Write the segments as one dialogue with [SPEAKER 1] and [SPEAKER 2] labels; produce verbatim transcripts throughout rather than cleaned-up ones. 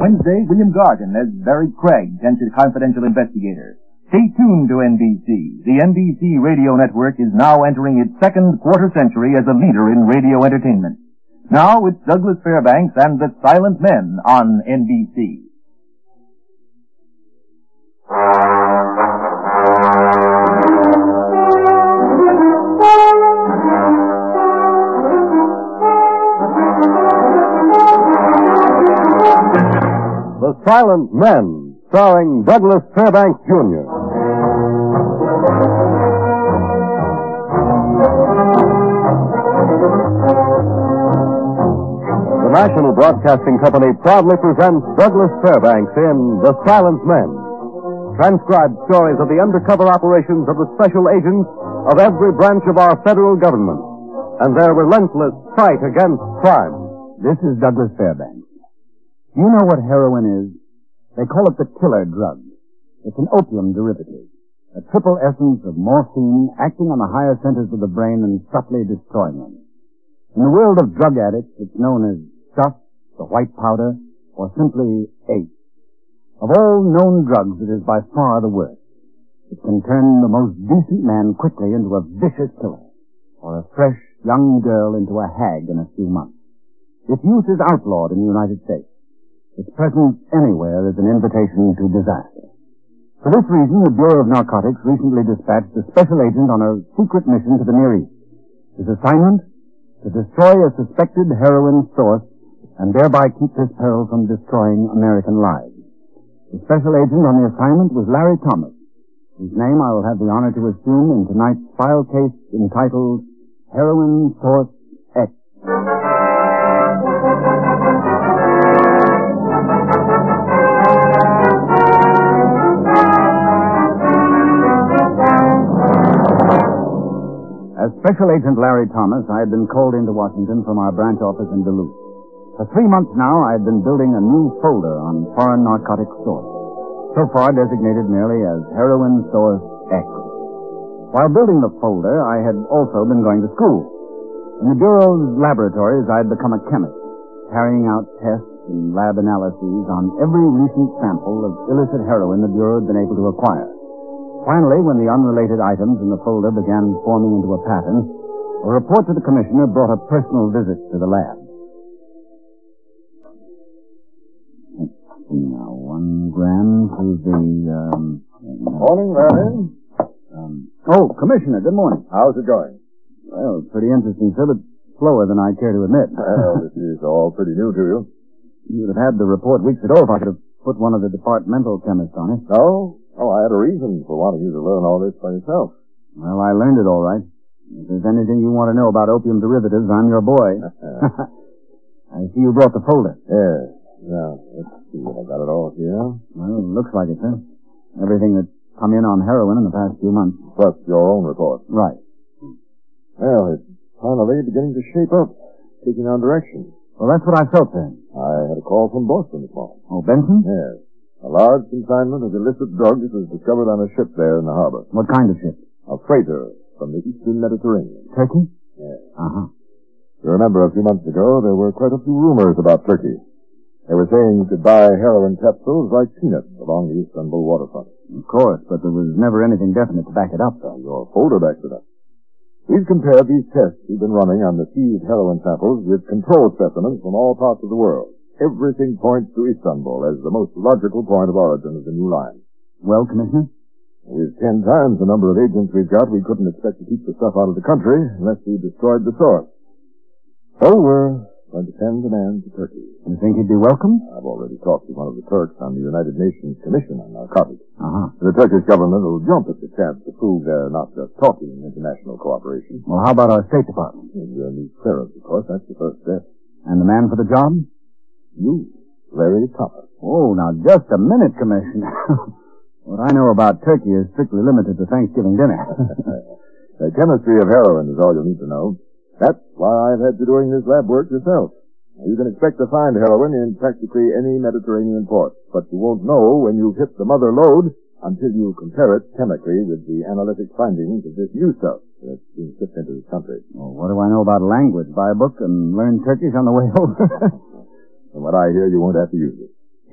[SPEAKER 1] Wednesday, William Gargan as Barry Craig, Dented confidential investigator. Stay tuned to N B C. The N B C radio network is now entering its second quarter century as a leader in radio entertainment. Now it's Douglas Fairbanks and the Silent Men on N B C.
[SPEAKER 2] The Silent Men, starring Douglas Fairbanks, Junior The National Broadcasting Company proudly presents Douglas Fairbanks in The Silent Men. Transcribed stories of the undercover operations of the special agents of every branch of our federal government and their relentless fight against crime.
[SPEAKER 3] This is Douglas Fairbanks. You know what heroin is? They call it the killer drug. It's an opium derivative, a triple essence of morphine acting on the higher centers of the brain and subtly destroying them. In the world of drug addicts, it's known as stuff, the white powder, or simply ace. Of all known drugs, it is by far the worst. It can turn the most decent man quickly into a vicious killer, or a fresh young girl into a hag in a few months. Its use is outlawed in the United States. Its presence anywhere is an invitation to disaster. For this reason, the Bureau of Narcotics recently dispatched a special agent on a secret mission to the Near East. His assignment? To destroy a suspected heroin source and thereby keep this peril from destroying American lives. The special agent on the assignment was Larry Thomas, whose name I will have the honor to assume in tonight's file case entitled Heroin Source X. As Special Agent Larry Thomas, I had been called into Washington from our branch office in Duluth. For three months now, I had been building a new folder on foreign narcotic source, so far designated merely as Heroin Source X. While building the folder, I had also been going to school. In the Bureau's laboratories, I had become a chemist, carrying out tests and lab analyses on every recent sample of illicit heroin the Bureau had been able to acquire. Finally, when the unrelated items in the folder began forming into a pattern, a report to the commissioner brought a personal visit to the lab. Let's see now, one gram to the, um...
[SPEAKER 4] Morning, Larry.
[SPEAKER 3] Um, oh, Commissioner, good morning.
[SPEAKER 4] How's it going?
[SPEAKER 3] Well, pretty interesting, sir, but slower than I care to admit.
[SPEAKER 4] Well, this is all pretty new to you.
[SPEAKER 3] You would have had the report weeks ago if I could have put one of the departmental chemists on it.
[SPEAKER 4] No? Oh, I had a reason for wanting you to learn all this by yourself.
[SPEAKER 3] Well, I learned it all right. If there's anything you want to know about opium derivatives, I'm your boy. I see you brought the folder.
[SPEAKER 4] Yes. Now, let's see. I got it all here.
[SPEAKER 3] Well, it looks like it, sir. Everything that's come in on heroin in the past few months.
[SPEAKER 4] Plus your own report.
[SPEAKER 3] Right.
[SPEAKER 4] Well, it's finally beginning to shape up, taking on direction.
[SPEAKER 3] Well, that's what I felt then.
[SPEAKER 4] I had a call from Boston this morning.
[SPEAKER 3] Oh, Benson?
[SPEAKER 4] Yes. A large consignment of illicit drugs was discovered on a ship there in the harbor.
[SPEAKER 3] What kind of ship?
[SPEAKER 4] A freighter from the eastern Mediterranean.
[SPEAKER 3] Turkey?
[SPEAKER 4] Yes.
[SPEAKER 3] Uh-huh.
[SPEAKER 4] You remember a few months ago, there were quite a few rumors about Turkey. They were saying you could buy heroin capsules like peanuts along the Istanbul waterfront.
[SPEAKER 3] Of course, but there was never anything definite to back it up.
[SPEAKER 4] Well, your folder backs it up. We've compared these tests we've been running on the seized heroin samples with control specimens from all parts of the world. Everything points to Istanbul as the most logical point of origin of the new line.
[SPEAKER 3] Well, Commissioner?
[SPEAKER 4] With ten times the number of agents we've got, we couldn't expect to keep the stuff out of the country unless we destroyed the source. So we're going to send a man to Turkey.
[SPEAKER 3] You think he'd be welcome?
[SPEAKER 4] I've already talked to one of the Turks on the United Nations Commission on Narcotics.
[SPEAKER 3] Uh-huh.
[SPEAKER 4] The Turkish government will jump at the chance to prove they're not just talking international cooperation.
[SPEAKER 3] Well, how about our State Department?
[SPEAKER 4] You'll need clearance, of course. That's the first step.
[SPEAKER 3] And the man for the job?
[SPEAKER 4] You, Larry Thomas.
[SPEAKER 3] Oh, now just a minute, Commissioner. What I know about Turkey is strictly limited to Thanksgiving dinner.
[SPEAKER 4] The chemistry of heroin is all you'll need to know. That's why I've had you doing this lab work yourself. Now, you can expect to find heroin in practically any Mediterranean port, but you won't know when you've hit the mother lode until you compare it chemically with the analytic findings of this new stuff that's being shipped into this country.
[SPEAKER 3] Well, what do I know about language? Buy a book and learn Turkish on the way over?
[SPEAKER 4] From what I hear, you won't have to use it.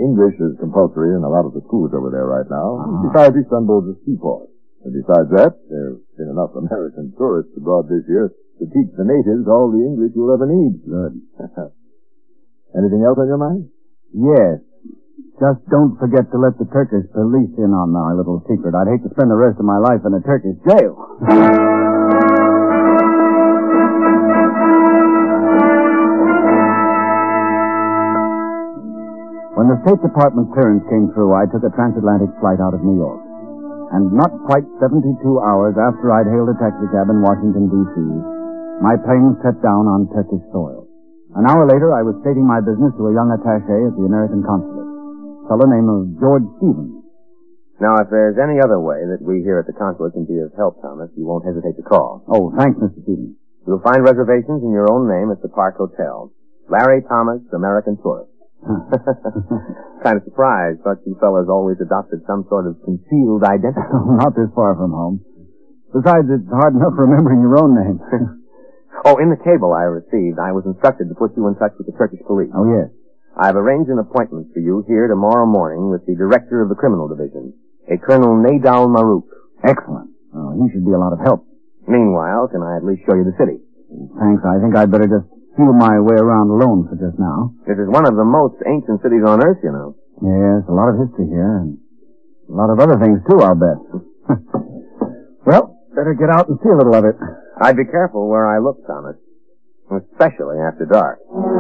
[SPEAKER 4] English is compulsory in a lot of the schools over there right now. Uh-huh. Besides, Istanbul's a seaport. And besides that, there have been enough American tourists abroad this year to teach the natives all the English you'll ever need.
[SPEAKER 3] Good.
[SPEAKER 4] Anything else on your mind?
[SPEAKER 3] Yes. Just don't forget to let the Turkish police in on our little secret. I'd hate to spend the rest of my life in a Turkish jail. When the State Department clearance came through, I took a transatlantic flight out of New York. And not quite seventy-two hours after I'd hailed a taxicab in Washington, D C, my plane set down on Turkish soil. An hour later, I was stating my business to a young attaché at the American consulate, a fellow named George Stevens.
[SPEAKER 5] Now, if there's any other way that we here at the consulate can be of help, Thomas, you won't hesitate to call.
[SPEAKER 3] Oh, thanks, Mister Stevens.
[SPEAKER 5] You'll find reservations in your own name at the Park Hotel. Larry Thomas, American Tourist. Kind of surprised, but you fellas always adopted some sort of concealed identity.
[SPEAKER 3] Not this far from home. Besides, it's hard enough remembering your own name.
[SPEAKER 5] Oh, in the cable I received, I was instructed to put you in touch with the Turkish police.
[SPEAKER 3] Oh, yes.
[SPEAKER 5] I've arranged an appointment for you here tomorrow morning with the director of the criminal division, a Colonel Nadal Marouk.
[SPEAKER 3] Excellent. Oh, he should be a lot of help.
[SPEAKER 5] Meanwhile, can I at least show you the city?
[SPEAKER 3] Thanks. I think I'd better just feel my way around alone for just now.
[SPEAKER 5] This is one of the most ancient cities on Earth, you know.
[SPEAKER 3] Yes, a lot of history here, and a lot of other things, too, I'll bet. Well, better get out and see a little of it.
[SPEAKER 5] I'd be careful where I look, Thomas, especially after dark.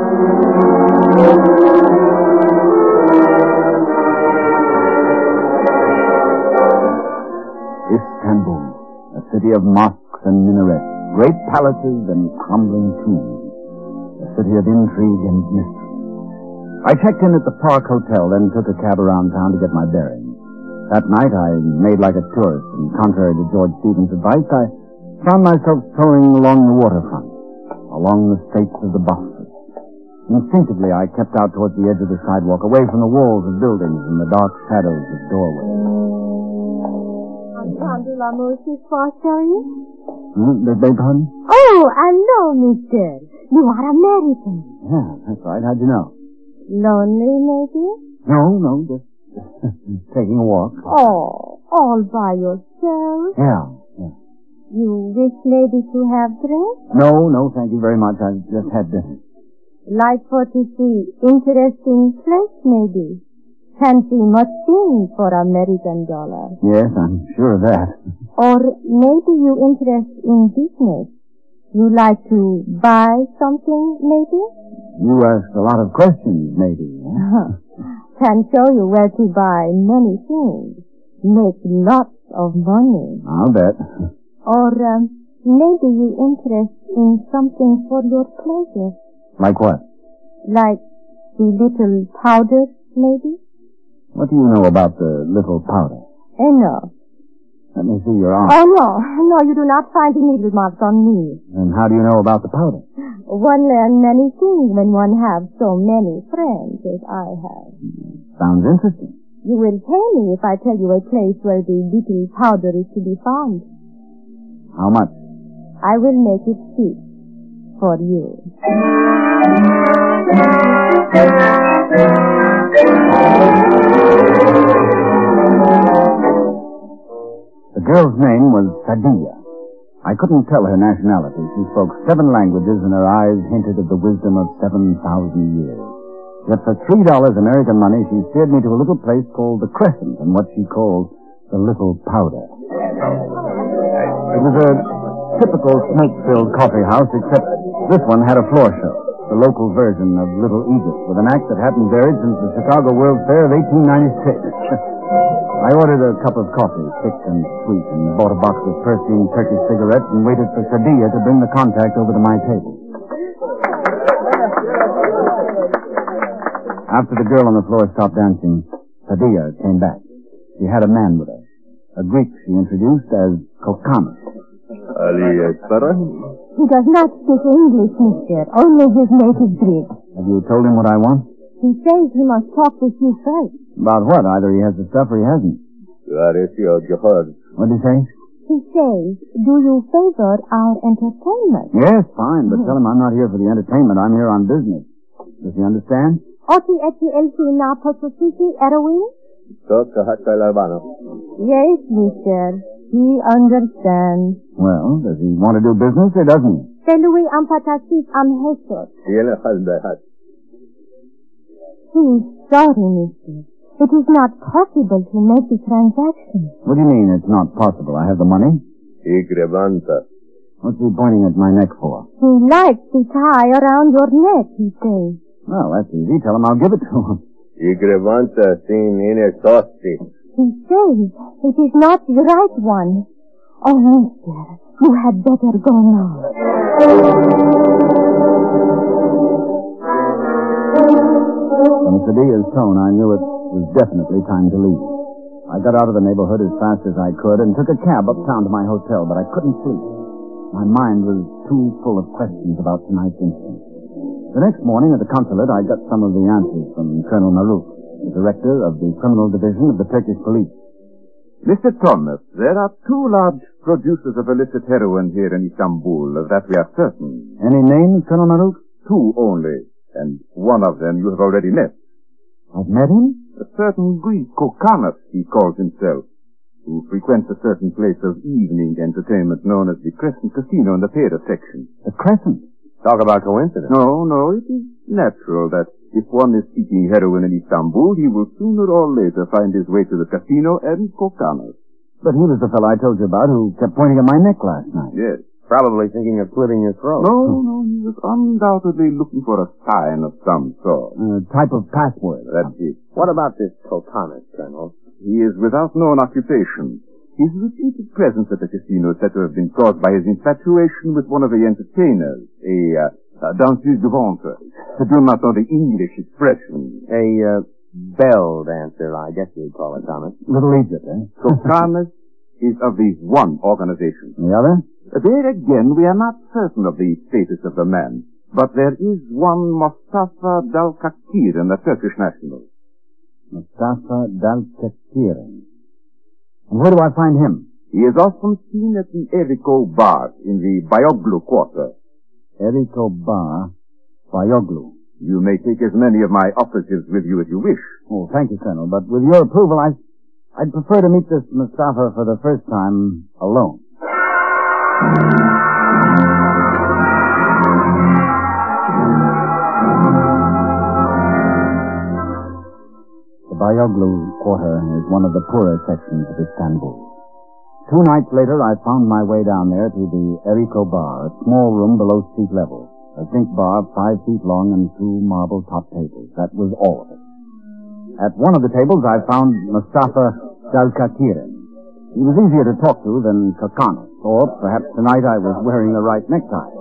[SPEAKER 3] Istanbul, a city of mosques and minarets, great palaces and crumbling tombs. A city of intrigue and mystery. I checked in at the Park Hotel, then took a cab around town to get my bearings. That night I made like a tourist, and contrary to George Stevens' advice, I found myself strolling along the waterfront, along the straits of the Bosphorus. Instinctively, I kept out towards the edge of the sidewalk, away from the walls of buildings and the dark shadows of doorways.
[SPEAKER 6] Entendre l'amour ce soir, chérie?
[SPEAKER 3] Hmm, beg pardon?
[SPEAKER 6] Oh, hello, mister. You are American.
[SPEAKER 3] Yeah, that's right. How'd you know?
[SPEAKER 6] Lonely, maybe?
[SPEAKER 3] No, no, just taking a walk.
[SPEAKER 6] Oh, all by yourself?
[SPEAKER 3] Yeah, yeah.
[SPEAKER 6] You wish maybe to have drink?
[SPEAKER 3] No, no, thank you very much. I just had dinner.
[SPEAKER 6] Like for to see interesting place, maybe. Fancy much thing for American dollar.
[SPEAKER 3] Yes, I'm sure of that.
[SPEAKER 6] Or maybe you interest in business. You like to buy something, maybe?
[SPEAKER 3] You ask a lot of questions, maybe. Huh?
[SPEAKER 6] Can show you where to buy many things. Make lots of money.
[SPEAKER 3] I'll bet.
[SPEAKER 6] Or um, maybe you interest in something for your pleasure.
[SPEAKER 3] Like what?
[SPEAKER 6] Like the little powder, maybe?
[SPEAKER 3] What do you know about the little powder?
[SPEAKER 6] Enough.
[SPEAKER 3] Let me see your arm.
[SPEAKER 6] Oh, no. No, you do not find the needle marks on me.
[SPEAKER 3] And how do you know about the powder?
[SPEAKER 6] One learns many things when one has so many friends as I have.
[SPEAKER 3] Sounds interesting.
[SPEAKER 6] You will pay me if I tell you a place where the little powder is to be found.
[SPEAKER 3] How much?
[SPEAKER 6] I will make it cheap for you.
[SPEAKER 3] The girl's name was Sadia. I couldn't tell her nationality. She spoke seven languages, and her eyes hinted of the wisdom of seven thousand years. Yet for three dollars American money, she steered me to a little place called the Crescent, and what she called the Little Powder. It was a typical smoke-filled coffee house, except this one had a floor show, the local version of Little Egypt, with an act that hadn't varied since the Chicago World's Fair of eighteen ninety-six. I ordered a cup of coffee, thick and sweet, and bought a box of perfumed Turkish cigarettes and waited for Sadia to bring the contact over to my table. After the girl on the floor stopped dancing, Sadia came back. She had a man with her, a Greek she introduced as Kokanos.
[SPEAKER 4] Ali Espera?
[SPEAKER 6] He does not speak English, mister, only his native Greek.
[SPEAKER 3] Have you told him what I want?
[SPEAKER 6] He says he must talk with you first.
[SPEAKER 3] About what? Either he has the stuff or he hasn't.
[SPEAKER 4] What did
[SPEAKER 3] he say?
[SPEAKER 6] He says, do you favor our entertainment?
[SPEAKER 3] Yes, fine, but tell him I'm not here for the entertainment. I'm here on business. Does he understand?
[SPEAKER 6] Oti eti elti na potosiki heroin?
[SPEAKER 5] Toka hasta el Albano.
[SPEAKER 6] Yes, mister. He understands.
[SPEAKER 3] Well, does he want to do business or doesn't he?
[SPEAKER 6] Selui am patasik am hesot.
[SPEAKER 5] Yele halbehat.
[SPEAKER 6] He's sorry, mister. It is not possible to make the transaction.
[SPEAKER 3] What do you mean it's not possible? I have the money.
[SPEAKER 5] Igrevanta.
[SPEAKER 3] What's he pointing at my neck for?
[SPEAKER 6] He likes the tie around your neck, he says.
[SPEAKER 3] Well, that's easy. Tell him I'll give it to him.
[SPEAKER 5] Igrevanta sin ine tosti.
[SPEAKER 6] He says it is not the right one. Oh, mister, you had better go now.
[SPEAKER 3] From Sadia's tone, I knew it was definitely time to leave. I got out of the neighborhood as fast as I could and took a cab uptown to my hotel, but I couldn't sleep. My mind was too full of questions about tonight's incident. The next morning at the consulate, I got some of the answers from Colonel Marouf, the director of the criminal division of the Turkish police.
[SPEAKER 7] Mister Thomas, there are two large producers of illicit heroin here in Istanbul, of that we are certain.
[SPEAKER 3] Any names, Colonel Marouf?
[SPEAKER 7] Two only, and one of them you have already met.
[SPEAKER 3] I've met him?
[SPEAKER 7] A certain Greek Kokanos, he calls himself, who frequents a certain place of evening entertainment known as the Crescent Casino in the Paris section.
[SPEAKER 3] The Crescent?
[SPEAKER 5] Talk about coincidence.
[SPEAKER 7] No, no, it is natural that if one is seeking heroin in Istanbul, he will sooner or later find his way to the casino and Kokanos.
[SPEAKER 3] But he was the fellow I told you about who kept pointing at my neck last night.
[SPEAKER 7] Yes.
[SPEAKER 5] Probably thinking of slitting your throat.
[SPEAKER 7] No, no, he was undoubtedly looking for a sign of some sort.
[SPEAKER 3] A type of password.
[SPEAKER 5] That's it. What about this Kokanos, Colonel?
[SPEAKER 7] He is without known occupation. His repeated presence at the casino is said to have been caused by his infatuation with one of the entertainers, a, uh, a danseuse de ventre. I do not know the English expression.
[SPEAKER 5] A, uh, bell dancer, I guess you'd call it, Thomas.
[SPEAKER 3] Little Egypt, eh?
[SPEAKER 7] Kokanos is of the one organization.
[SPEAKER 3] The other?
[SPEAKER 7] There again, we are not certain of the status of the man, but there is one Mustafa Dalkakiran, a Turkish national.
[SPEAKER 3] Mustafa Dalkakiran. And where do I find him?
[SPEAKER 7] He is often seen at the Eriko Bar in the Bayoglu quarter.
[SPEAKER 3] Eriko Bar, Bayoglu.
[SPEAKER 7] You may take as many of my operatives with you as you wish.
[SPEAKER 3] Oh, thank you, Colonel, but with your approval, I, I'd prefer to meet this Mustafa for the first time alone. The Bayoglu quarter is one of the poorer sections of Istanbul. Two nights later, I found my way down there to the Eriko Bar, a small room below street level. A zinc bar five feet long and two marble-top tables. That was all of it. At one of the tables, I found Mustafa Dalkakiran. He was easier to talk to than Kokanos, or perhaps tonight I was wearing the right necktie.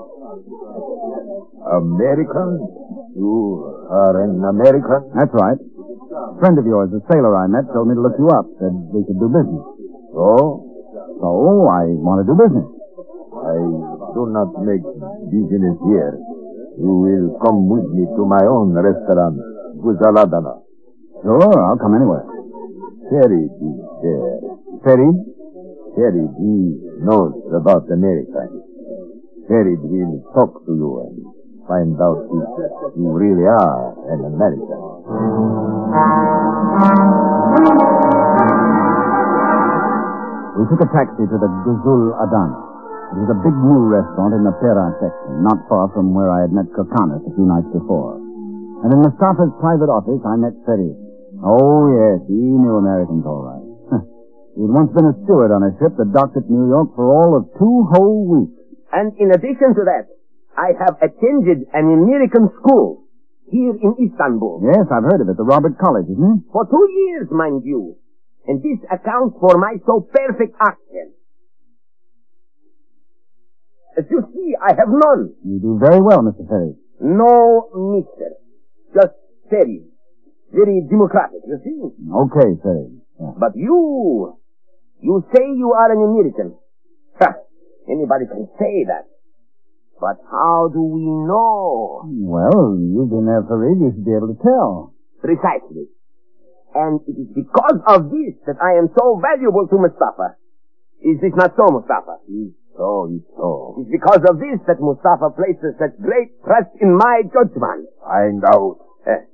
[SPEAKER 4] American? You are an American?
[SPEAKER 3] That's right. A friend of yours, a sailor I met, told me to look you up, said we could do business.
[SPEAKER 4] So?
[SPEAKER 3] So, I want to do business.
[SPEAKER 4] I do not make business here. You will come with me to my own restaurant, Guzaladana.
[SPEAKER 3] Sure, I'll come anywhere.
[SPEAKER 4] Terry is there.
[SPEAKER 3] Ferry?
[SPEAKER 4] Terry, he knows about America. Terry will talk to you and find out if you really are an American.
[SPEAKER 3] We took a taxi to the Guzul Adana. It was a big new restaurant in the Pera section, not far from where I had met Kokanos a few nights before. And in Mustafa's private office, I met Ferry. Oh, yes, he knew Americans all right. He'd once been a steward on a ship that docked at New York for all of two whole weeks.
[SPEAKER 8] And in addition to that, I have attended an American school here in Istanbul.
[SPEAKER 3] Yes, I've heard of it. The Robert College, isn't it?
[SPEAKER 8] For two years, mind you. And this accounts for my so perfect accent. As you see, I have none.
[SPEAKER 3] You do very well, Mister Ferry.
[SPEAKER 8] No, mister. Just Ferry. Very democratic, you see?
[SPEAKER 3] Okay, Ferry. Yeah.
[SPEAKER 8] But you, you say you are an American. Ha! Anybody can say that. But how do we know?
[SPEAKER 3] Well, you've been there for ages, you should be able to tell.
[SPEAKER 8] Precisely. And it is because of this that I am so valuable to Mustafa. Is this not so, Mustafa?
[SPEAKER 4] It's so, it's so.
[SPEAKER 8] It is because of this that Mustafa places such great trust in my judgment.
[SPEAKER 4] Find out.
[SPEAKER 8] Eh,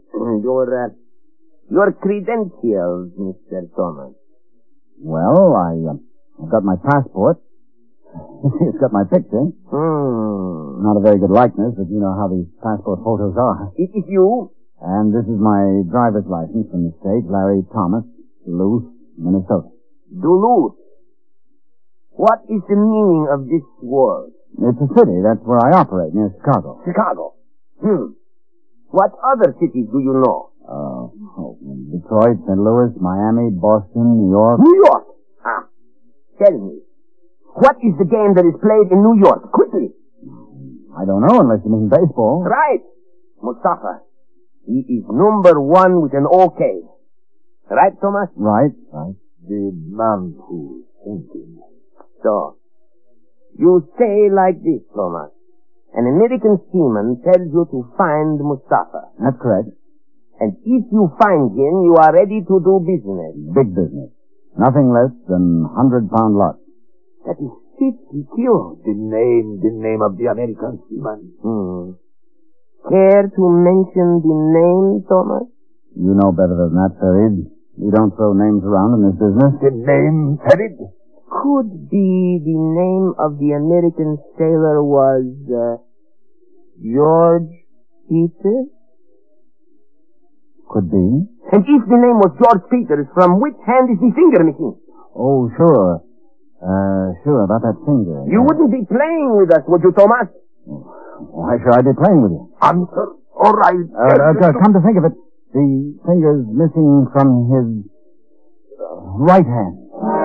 [SPEAKER 8] Your, uh, your credentials, Mister Thomas.
[SPEAKER 3] Well, I, uh, I've got my passport. It's got my picture.
[SPEAKER 8] Hmm.
[SPEAKER 3] Not a very good likeness, but you know how these passport photos are.
[SPEAKER 8] It is you?
[SPEAKER 3] And this is my driver's license from the state, Larry Thomas, Duluth, Minnesota.
[SPEAKER 8] Duluth. What is the meaning of this word?
[SPEAKER 3] It's a city. That's where I operate, near Chicago.
[SPEAKER 8] Chicago. Hmm. What other cities do you know?
[SPEAKER 3] Uh, oh, Detroit, Saint Louis, Miami, Boston, New York.
[SPEAKER 8] New York. Ah. Tell me. What is the game that is played in New York? Quickly.
[SPEAKER 3] I don't know unless you mean baseball.
[SPEAKER 8] Right. Mustafa. He is number one with an OK. Right, Thomas?
[SPEAKER 3] Right, right.
[SPEAKER 4] The man who's thinking.
[SPEAKER 8] So, you say like this, Thomas. An American seaman tells you to find Mustafa.
[SPEAKER 3] That's correct.
[SPEAKER 8] And if you find him, you are ready to do business.
[SPEAKER 3] Big business. Nothing less than hundred-pound lot.
[SPEAKER 8] That is fifty kilos.
[SPEAKER 4] The name, the name of the American seaman.
[SPEAKER 8] Hmm. Care to mention the name, Thomas?
[SPEAKER 3] You know better than that, Farid. We don't throw names around in this business.
[SPEAKER 4] The name, Farid?
[SPEAKER 8] Could be the name of the American sailor was, uh, George Peters?
[SPEAKER 3] Could be.
[SPEAKER 8] And if the name was George Peters, from which hand is the finger missing?
[SPEAKER 3] Oh, sure. Uh, sure, about that finger.
[SPEAKER 8] You wouldn't be playing with us, would you, Thomas?
[SPEAKER 3] Why should I be playing with you?
[SPEAKER 4] Answer. All right.
[SPEAKER 3] Uh, uh, come to think of it, the finger's missing from his uh, right hand.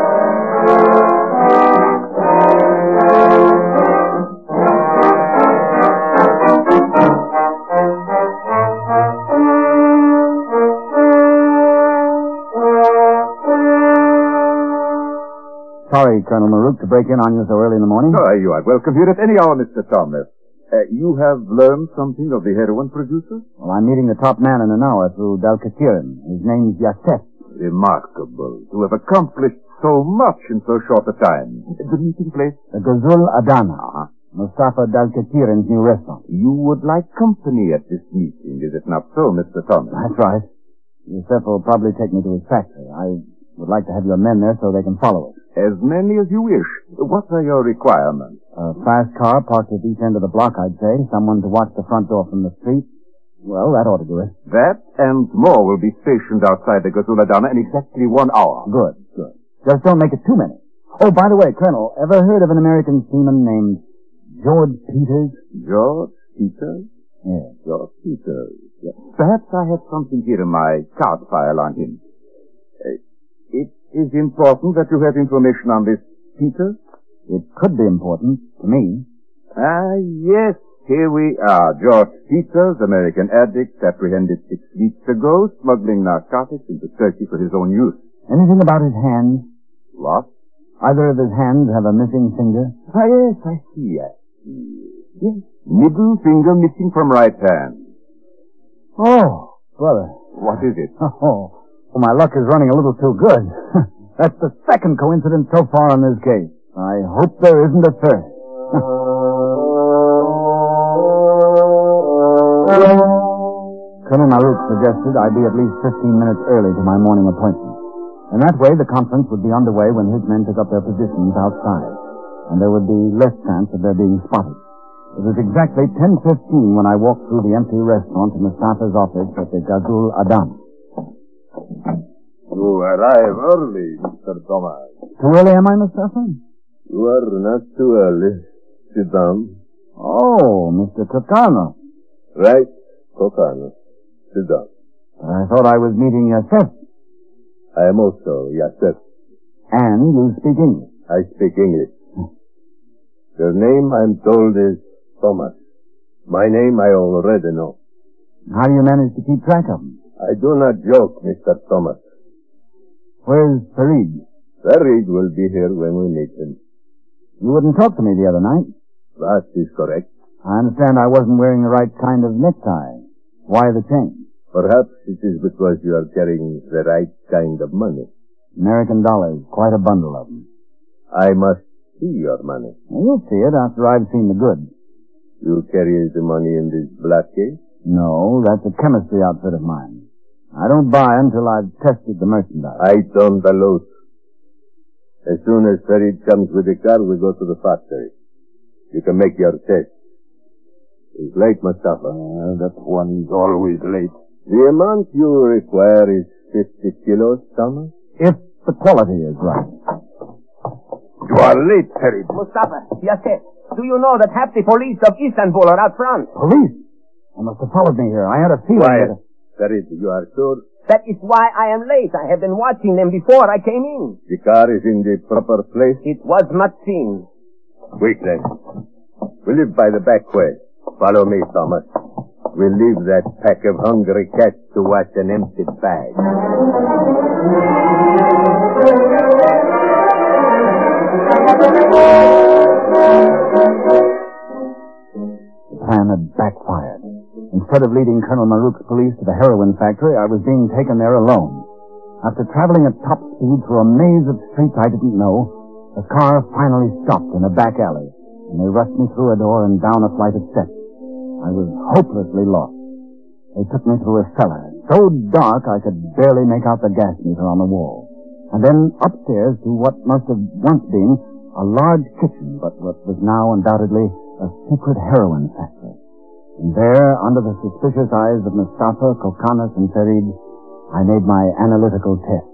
[SPEAKER 3] Sorry, Colonel Maruk, to break in on you so early in the morning.
[SPEAKER 7] Oh, you are welcome here at any hour, Mister Thomas. Uh, you have learned something of the heroin producer?
[SPEAKER 3] Well, I'm meeting the top man in an hour through Dalkatirin. His name's Yasef.
[SPEAKER 7] Remarkable. To have accomplished so much in so short a time. The meeting place?
[SPEAKER 3] The Gazul Adana.
[SPEAKER 7] Uh-huh.
[SPEAKER 3] Mustafa Dalkatirin's new restaurant.
[SPEAKER 7] You would like company at this meeting, is it not so, Mister Thomas?
[SPEAKER 3] That's right. Yasef will probably take me to his factory. I would like to have your men there so they can follow us.
[SPEAKER 7] As many as you wish. What are your requirements?
[SPEAKER 3] A fast car parked at each end of the block, I'd say. Someone to watch the front door from the street. Well, that ought to do it.
[SPEAKER 7] That and more will be stationed outside the Gazuladana in exactly one hour.
[SPEAKER 3] Good, good. Just don't make it too many. Oh, by the way, Colonel, ever heard of an American seaman named George Peters?
[SPEAKER 7] George Peters?
[SPEAKER 3] Yes.
[SPEAKER 7] George Peters. Perhaps I have something here in my card file on him. Uh, it is important that you have information on this Peters?
[SPEAKER 3] It could be important to me.
[SPEAKER 7] Ah, yes. Here we are. George Peters, American addict, apprehended six weeks ago, smuggling narcotics into Turkey for his own use.
[SPEAKER 3] Anything about his hands?
[SPEAKER 7] What?
[SPEAKER 3] Either of his hands have a missing finger?
[SPEAKER 7] Ah, yes, I see. I see. Yes. Middle finger missing from right hand.
[SPEAKER 3] Oh, brother.
[SPEAKER 7] What is it?
[SPEAKER 3] Oh, well, my luck is running a little too good. That's the second coincidence so far on this case. I hope there isn't a third. Colonel Maruk suggested I be at least fifteen minutes early to my morning appointment. In that way, the conference would be underway when his men took up their positions outside, and there would be less chance of their being spotted. It was exactly ten fifteen when I walked through the empty restaurant to Mustafa's office at the Gazul Adana.
[SPEAKER 4] You arrive early, Mister Thomas.
[SPEAKER 3] Too early, am I, Mustafa?
[SPEAKER 4] You are not too early. Sit down.
[SPEAKER 3] Oh, Mister Kokano.
[SPEAKER 4] Right, Kokano. Sit down.
[SPEAKER 3] I thought I was meeting Yasef.
[SPEAKER 4] I am also Yasef.
[SPEAKER 3] And you speak English.
[SPEAKER 4] I speak English. Your name, I'm told, is Thomas. My name I already know.
[SPEAKER 3] How do you manage to keep track of them?
[SPEAKER 4] I do not joke, Mister Thomas.
[SPEAKER 3] Where's Farid?
[SPEAKER 4] Farid will be here when we meet him.
[SPEAKER 3] You wouldn't talk to me the other night.
[SPEAKER 4] That is correct.
[SPEAKER 3] I understand I wasn't wearing the right kind of necktie. Why the change?
[SPEAKER 4] Perhaps it is because you are carrying the right kind of money.
[SPEAKER 3] American dollars, quite a bundle of them.
[SPEAKER 4] I must see your money.
[SPEAKER 3] Well, you'll see it after I've seen the goods.
[SPEAKER 4] You carry the money in this black case?
[SPEAKER 3] No, that's a chemistry outfit of mine. I don't buy until I've tested the merchandise.
[SPEAKER 9] I don't allow. As soon as Farid comes with the car, we go to the factory. You can make your test. It's late, Mustafa.
[SPEAKER 4] Uh, that one is always late.
[SPEAKER 9] The amount you require is fifty kilos, Thomas?
[SPEAKER 3] If the quality is right.
[SPEAKER 4] You are late, Farid.
[SPEAKER 8] Mustafa, yes, sir. Do you know that half the police of Istanbul are out front?
[SPEAKER 3] Police? They must have followed me here. I had a feeling
[SPEAKER 9] Quiet.
[SPEAKER 3] that...
[SPEAKER 9] Farid, you are sure?
[SPEAKER 8] That is why I am late. I have been watching them before I came in.
[SPEAKER 9] The car is in the proper place?
[SPEAKER 8] It was not seen.
[SPEAKER 9] Wait, then. We live by the back way. Follow me, Thomas. We'll leave that pack of hungry cats to watch an empty bag.
[SPEAKER 3] The plan had backfired. Instead of leading Colonel Marouk's police to the heroin factory, I was being taken there alone. After traveling at top speed through a maze of streets I didn't know, the car finally stopped in a back alley, and they rushed me through a door and down a flight of steps. I was hopelessly lost. They took me through a cellar, so dark I could barely make out the gas meter on the wall. And then upstairs to what must have once been a large kitchen, but what was now undoubtedly a secret heroin factory. And there, under the suspicious eyes of Mustafa, Kokanas, and Farid, I made my analytical test.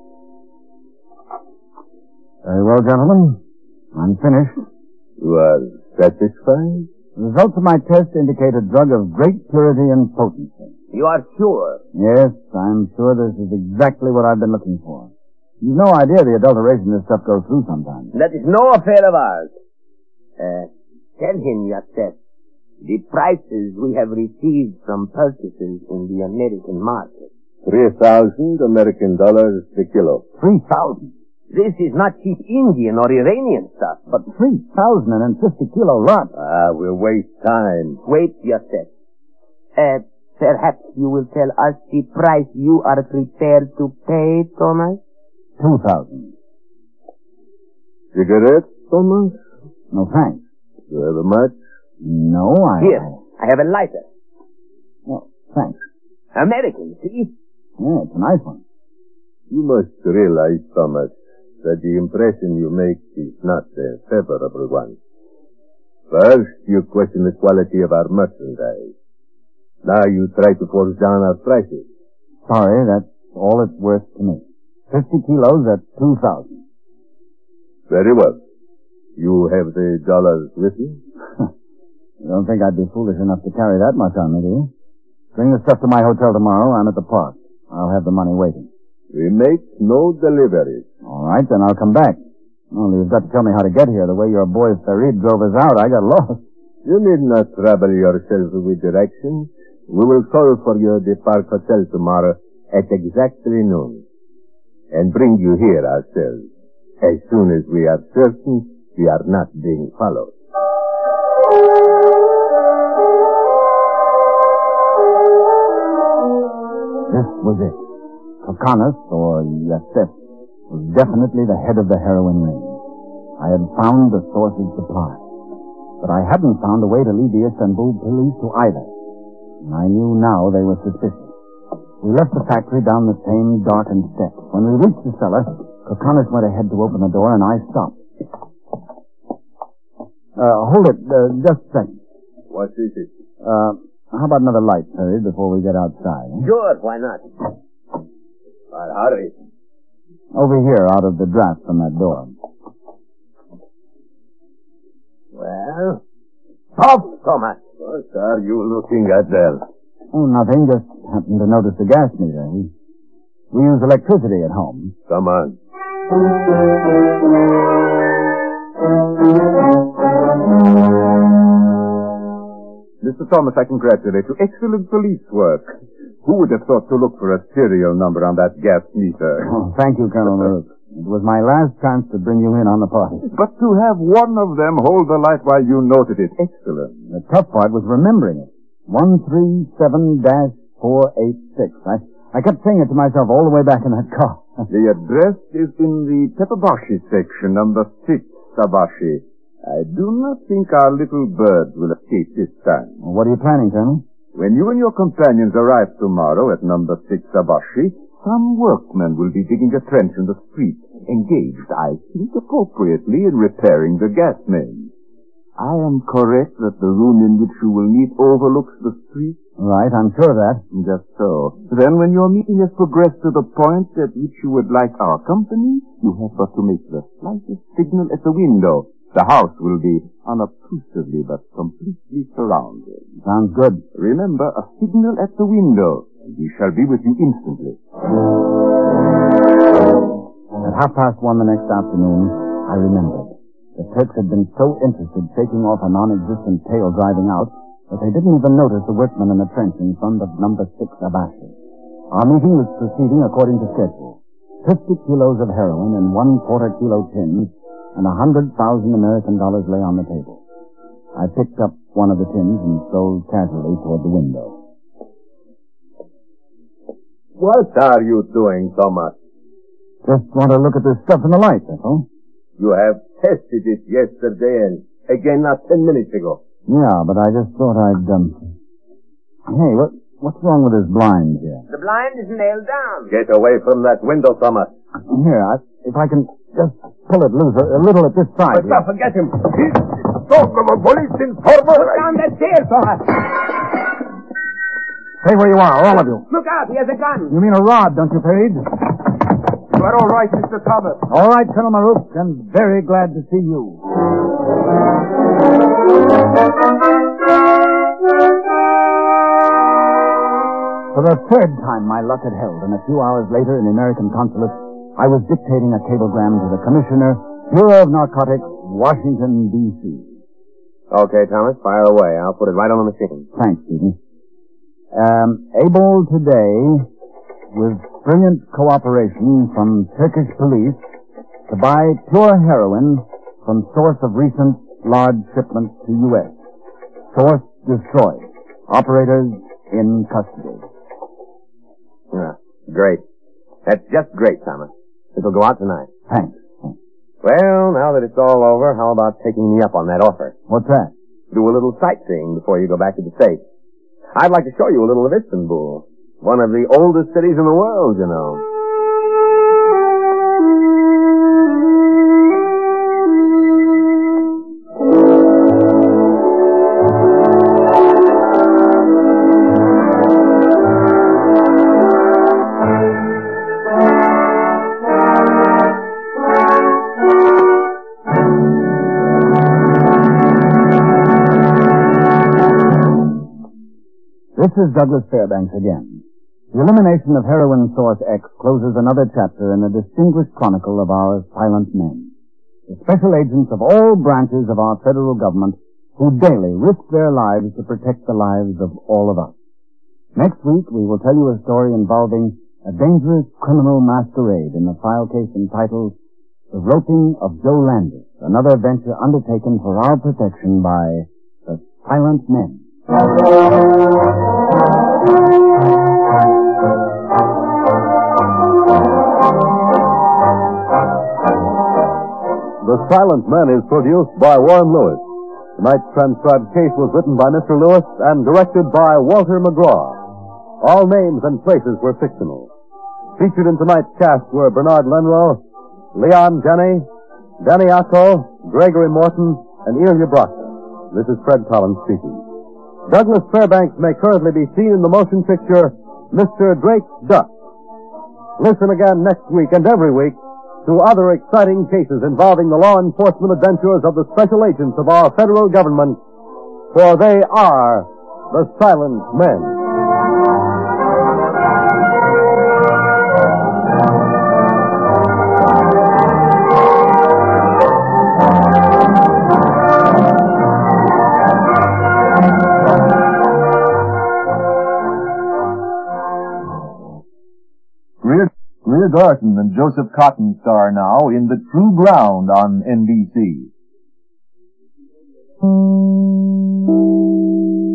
[SPEAKER 3] Very well, gentlemen. I'm finished.
[SPEAKER 9] You are satisfied?
[SPEAKER 3] The results of my test indicate a drug of great purity and potency.
[SPEAKER 8] You are sure?
[SPEAKER 3] Yes, I'm sure this is exactly what I've been looking for. You've no idea the adulteration this stuff goes through sometimes.
[SPEAKER 8] That is no affair of ours. Uh, tell him yourself. The prices we have received from purchases in the American market.
[SPEAKER 9] Three thousand American dollars per kilo.
[SPEAKER 3] Three thousand?
[SPEAKER 8] This is not cheap Indian or Iranian stuff.
[SPEAKER 3] But three thousand and fifty kilo lot.
[SPEAKER 9] Ah, we'll waste time.
[SPEAKER 8] Wait yourself. Uh, perhaps you will tell us the price you are prepared to pay, Thomas?
[SPEAKER 3] Two thousand.
[SPEAKER 9] Cigarettes, Thomas?
[SPEAKER 3] No thanks.
[SPEAKER 9] You have a match?
[SPEAKER 3] No, I...
[SPEAKER 8] Here, I have a lighter.
[SPEAKER 3] Oh, thanks.
[SPEAKER 8] American, see?
[SPEAKER 3] Yeah, it's a nice one.
[SPEAKER 9] You must realize, Thomas, that the impression you make is not a favorable one. First, you question the quality of our merchandise. Now you try to force down our prices.
[SPEAKER 3] Sorry, that's all it's worth to me. Fifty kilos at two thousand.
[SPEAKER 9] Very well. You have the dollars with you?
[SPEAKER 3] You don't think I'd be foolish enough to carry that much on me, do you? Bring the stuff to my hotel tomorrow. I'm at the park. I'll have the money waiting.
[SPEAKER 9] We make no deliveries.
[SPEAKER 3] All right, then I'll come back. Only you've got to tell me how to get here. The way your boy Farid drove us out, I got lost.
[SPEAKER 9] You need not trouble yourself with directions. We will call for you at the Park Hotel tomorrow at exactly noon. And bring you here ourselves, as soon as we are certain we are not being followed.
[SPEAKER 3] This was it. Kokanas, or Yasef, was definitely the head of the heroin ring. I had found the source of supply. But I hadn't found a way to lead the Istanbul police to either. And I knew now they were suspicious. We left the factory down the same darkened steps. When we reached the cellar, Kokanas went ahead to open the door, and I stopped. Uh, hold it, uh, just a second.
[SPEAKER 9] What is it?
[SPEAKER 3] Uh, how about another light, Terry, before we get outside? Eh?
[SPEAKER 8] Sure, why not?
[SPEAKER 9] But hurry.
[SPEAKER 3] Over here, out of the draft from that door.
[SPEAKER 8] Well, off, Thomas.
[SPEAKER 9] What are you looking at there?
[SPEAKER 3] Oh, nothing. Just happened to notice the gas meter. We, we use electricity at home.
[SPEAKER 9] Come on.
[SPEAKER 7] Mister Thomas, I congratulate you. Excellent police work. Who would have thought to look for a serial number on that gas meter?
[SPEAKER 3] Oh, thank you, Colonel Marouk. It was my last chance to bring you in on the party.
[SPEAKER 7] But to have one of them hold the light while you noted it, excellent.
[SPEAKER 3] The tough part was remembering it. one three seven dash four eight six. I, I kept saying it to myself all the way back in that car.
[SPEAKER 7] The address is in the Pepperbashi section, number six, Sabashi. I do not think our little bird will escape this time.
[SPEAKER 3] Well, what are you planning, Colonel?
[SPEAKER 7] When you and your companions arrive tomorrow at number six Abashi, some workmen will be digging a trench in the street, engaged, I think, appropriately in repairing the gas main. I am correct that the room in which you will meet overlooks the street?
[SPEAKER 3] Right, I'm sure of that.
[SPEAKER 7] Just so. Then when your meeting has progressed to the point at which you would like our company, you have but to make the slightest signal at the window. The house will be unobtrusively but completely surrounded.
[SPEAKER 3] Sounds good.
[SPEAKER 7] Remember, a signal at the window, and we shall be with you instantly.
[SPEAKER 3] At half past one the next afternoon, I remembered. The Turks had been so interested shaking off a non-existent tail driving out that they didn't even notice the workmen in the trench in front of number six Abashi. Our meeting was proceeding according to schedule. Fifty kilos of heroin in one quarter kilo tins and a hundred thousand American dollars lay on the table. I picked up one of the tins and strolled casually toward the window.
[SPEAKER 9] What are you doing, Thomas?
[SPEAKER 3] Just want to look at this stuff in the light, that's all.
[SPEAKER 9] You have tested it yesterday and again not ten minutes ago.
[SPEAKER 3] Yeah, but I just thought I'd, um... Hey, what, what's wrong with this blind here?
[SPEAKER 8] The blind is nailed down.
[SPEAKER 9] Get away from that window, Thomas.
[SPEAKER 3] Here, I, if I can just pull it loose a, a little at this side.
[SPEAKER 9] But forget him. He's talk of a police informer.
[SPEAKER 8] Put down that tail, Thomas.
[SPEAKER 3] Stay where you are, all of you.
[SPEAKER 8] Look out, he has a gun.
[SPEAKER 3] You mean a rod, don't you, Page?
[SPEAKER 7] You are all right, Mister Thomas.
[SPEAKER 3] All right, Colonel Marouf, and very glad to see you. For the third time, my luck had held, and a few hours later, in the American consulate, I was dictating a cablegram to the Commissioner, Bureau of Narcotics, Washington, D C
[SPEAKER 5] Okay, Thomas, fire away. I'll put it right on the machine.
[SPEAKER 3] Thanks, Stephen. Um, able today, with brilliant cooperation from Turkish police, to buy pure heroin from source of recent large shipment to U S Source destroyed. Operators in custody.
[SPEAKER 5] Yeah, great. That's just great, Thomas. It'll go out tonight.
[SPEAKER 3] Thanks. Thanks.
[SPEAKER 5] Well, now that it's all over, how about taking me up on that offer?
[SPEAKER 3] What's that?
[SPEAKER 5] Do a little sightseeing before you go back to the States. I'd like to show you a little of Istanbul. One of the oldest cities in the world, you know.
[SPEAKER 3] This is Douglas Fairbanks again. The elimination of heroin source X closes another chapter in the distinguished chronicle of our silent men, the special agents of all branches of our federal government who daily risk their lives to protect the lives of all of us. Next week, we will tell you a story involving a dangerous criminal masquerade in the file case entitled The Roping of Joe Landis, another venture undertaken for our protection by the Silent Men.
[SPEAKER 2] The Silent Men is produced by Warren Lewis. Tonight's transcribed case was written by Mister Lewis and directed by Walter McGraw. All names and places were fictional. Featured in tonight's cast were Bernard Lenrow, Leon Jenney, Danny Acco, Gregory Morton, and Ilya Brocker. This is Fred Collins speaking. Douglas Fairbanks may currently be seen in the motion picture Mister Drake's Duck. Listen again next week and every week to other exciting cases involving the law enforcement adventures of the special agents of our federal government, for they are the Silent Men.
[SPEAKER 1] Greer Garson and Joseph Cotton star now in The True Ground on N B C.